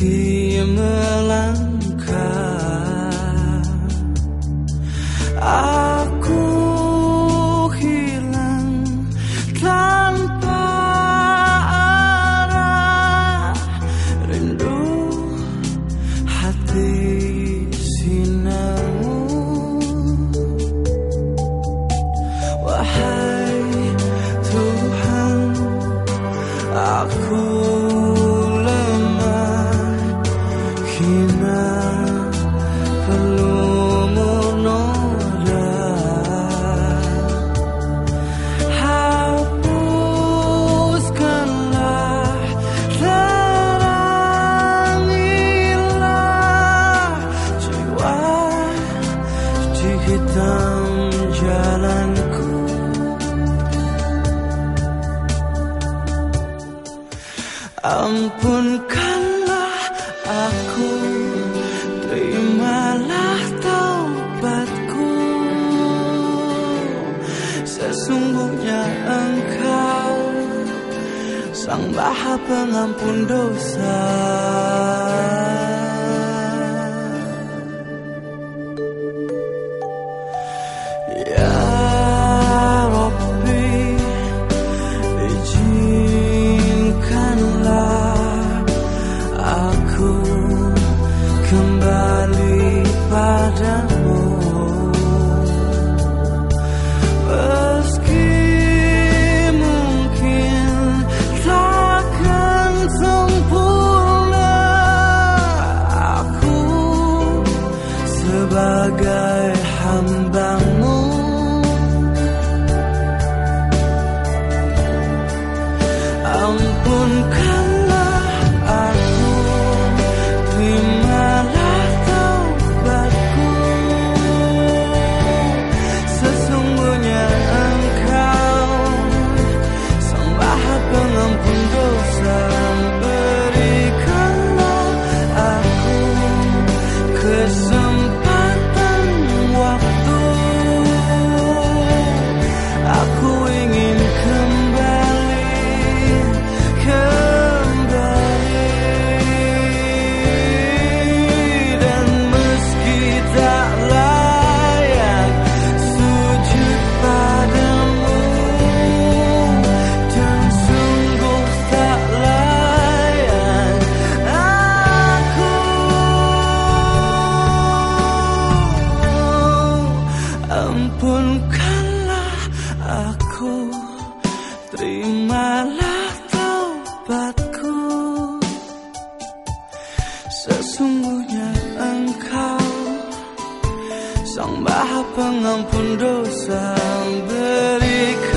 meski melangkah, aku hilang tanpa arah. Rindu hati sinarmu, wahai Tuhan, aku hina perlumu noda. Hapuskanlah, terangilah jiwa di hitam jalanku. Ampunkanlah aku, terimalah taubatku. Sesungguhnya Engkau Sang Maha Pengampun dosa. Ya Rabbi, izinkanlah aku kembali padamu, meski mungkin takkan sempurna. Aku sebagai hamba-Mu, ampunkanlah aku, terimalah taubatku. Sesungguhnya Engkau Sang Maha Pengampun dosa. Berikanlah aku kesempatan waktu, aku ingin kembali dan meski tak layak sujud padamu, dan sungguh tak layak aku, ampunkanlah aku, terimalah taubatku. Sesungguhnya Engkau Sang Maha Pengampun dosa. Berikan